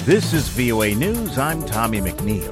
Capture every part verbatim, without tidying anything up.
This is V O A News. I'm Tommy McNeil.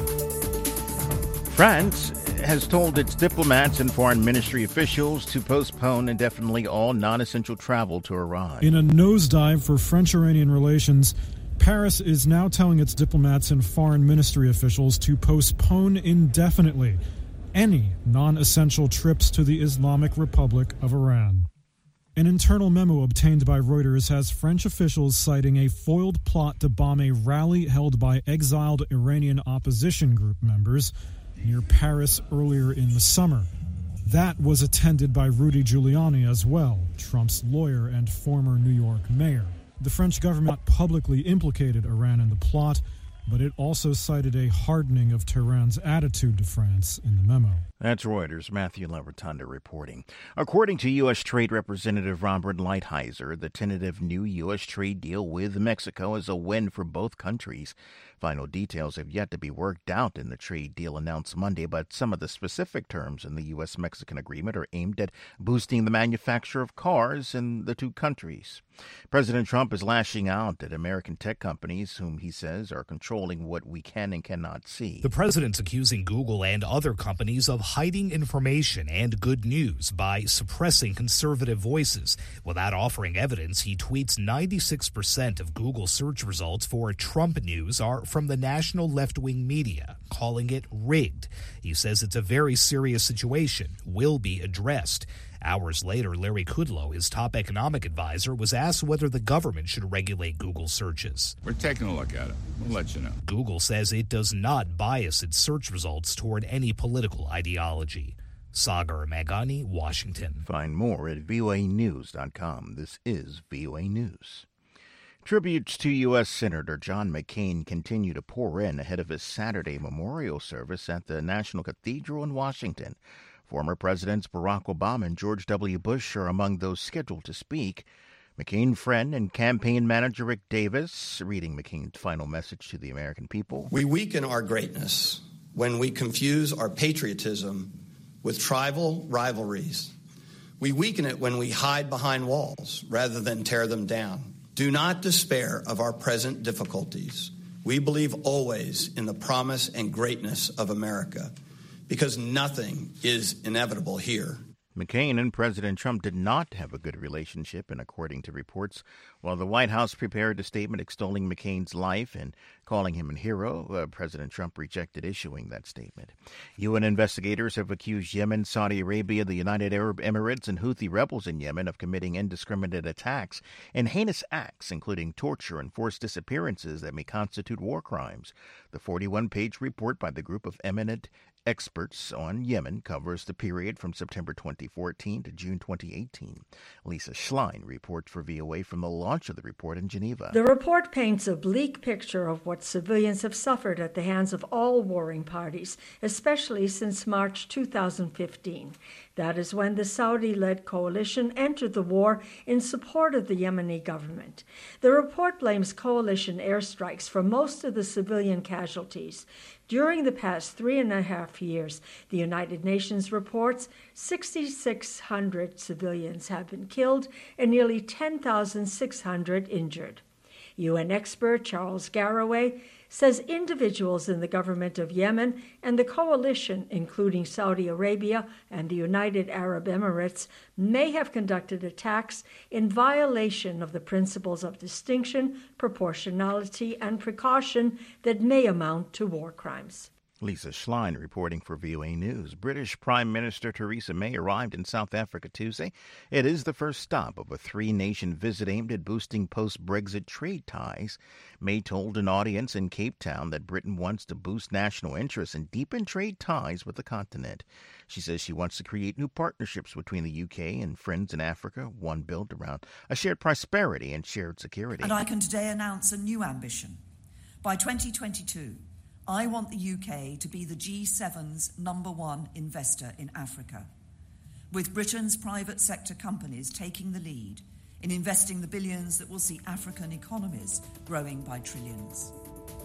France has told its diplomats and foreign ministry officials to postpone indefinitely all non-essential travel to Iran. In a nosedive for French-Iranian relations, Paris is now telling its diplomats and foreign ministry officials to postpone indefinitely any non-essential trips to the Islamic Republic of Iran. An internal memo obtained by Reuters has French officials citing a foiled plot to bomb a rally held by exiled Iranian opposition group members near Paris earlier in the summer. That was attended by Rudy Giuliani as well, Trump's lawyer and former New York mayor. The French government publicly implicated Iran in the plot, but it also cited a hardening of Tehran's attitude to France in the memo. That's Reuters' Matthew Levertunda reporting. According to U S. Trade Representative Robert Lighthizer, the tentative new U S trade deal with Mexico is a win for both countries. Final details have yet to be worked out in the trade deal announced Monday, but some of the specific terms in the U S Mexican agreement are aimed at boosting the manufacture of cars in the two countries. President Trump is lashing out at American tech companies, whom he says are controlling what we can and cannot see. The president's accusing Google and other companies of hiding information and good news by suppressing conservative voices. Without offering evidence, he tweets ninety-six percent of Google search results for Trump news are from the national left-wing media, calling it rigged. He says it's a very serious situation, will be addressed. Hours later, Larry Kudlow, his top economic advisor, was asked whether the government should regulate Google searches. We're taking a look at it. We'll let you know. Google says it does not bias its search results toward any political ideology. Sagar Magani, Washington. Find more at V O A news dot com. This is V O A News. Tributes to U S. Senator John McCain continue to pour in ahead of his Saturday memorial service at the National Cathedral in Washington. Former Presidents Barack Obama and George W. Bush are among those scheduled to speak. McCain friend and campaign manager Rick Davis reading McCain's final message to the American people. We weaken our greatness when we confuse our patriotism with tribal rivalries. We weaken it when we hide behind walls rather than tear them down. Do not despair of our present difficulties. We believe always in the promise and greatness of America, because nothing is inevitable here. McCain and President Trump did not have a good relationship, and according to reports, while the White House prepared a statement extolling McCain's life and calling him a hero, uh, President Trump rejected issuing that statement. U N investigators have accused Yemen, Saudi Arabia, the United Arab Emirates, and Houthi rebels in Yemen of committing indiscriminate attacks and heinous acts, including torture and forced disappearances that may constitute war crimes. The forty-one page report by the group of eminent experts on Yemen covers the period from September twenty fourteen to June twenty eighteen. Lisa Schlein reports for V O A from the launch of the report in Geneva. The report paints a bleak picture of what civilians have suffered at the hands of all warring parties, especially since March two thousand fifteen. That is when the Saudi-led coalition entered the war in support of the Yemeni government. The report blames coalition airstrikes for most of the civilian casualties. During the past three and a half years, the United Nations reports six thousand six hundred civilians have been killed and nearly ten thousand six hundred injured. U N expert Charles Garraway says individuals in the government of Yemen and the coalition, including Saudi Arabia and the United Arab Emirates, may have conducted attacks in violation of the principles of distinction, proportionality, and precaution that may amount to war crimes. Lisa Schlein reporting for V O A News. British Prime Minister Theresa May arrived in South Africa Tuesday. It is the first stop of a three-nation visit aimed at boosting post-Brexit trade ties. May told an audience in Cape Town that Britain wants to boost national interest and deepen trade ties with the continent. She says she wants to create new partnerships between the U K and friends in Africa, one built around a shared prosperity and shared security. And I can today announce a new ambition. By twenty twenty-two, I want the U K to be the G seven's number one investor in Africa, with Britain's private sector companies taking the lead in investing the billions that will see African economies growing by trillions.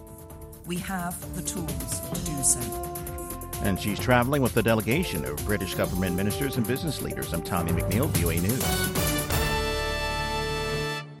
We have the tools to do so. And she's traveling with a delegation of British government ministers and business leaders. I'm Tommy McNeil, V O A News.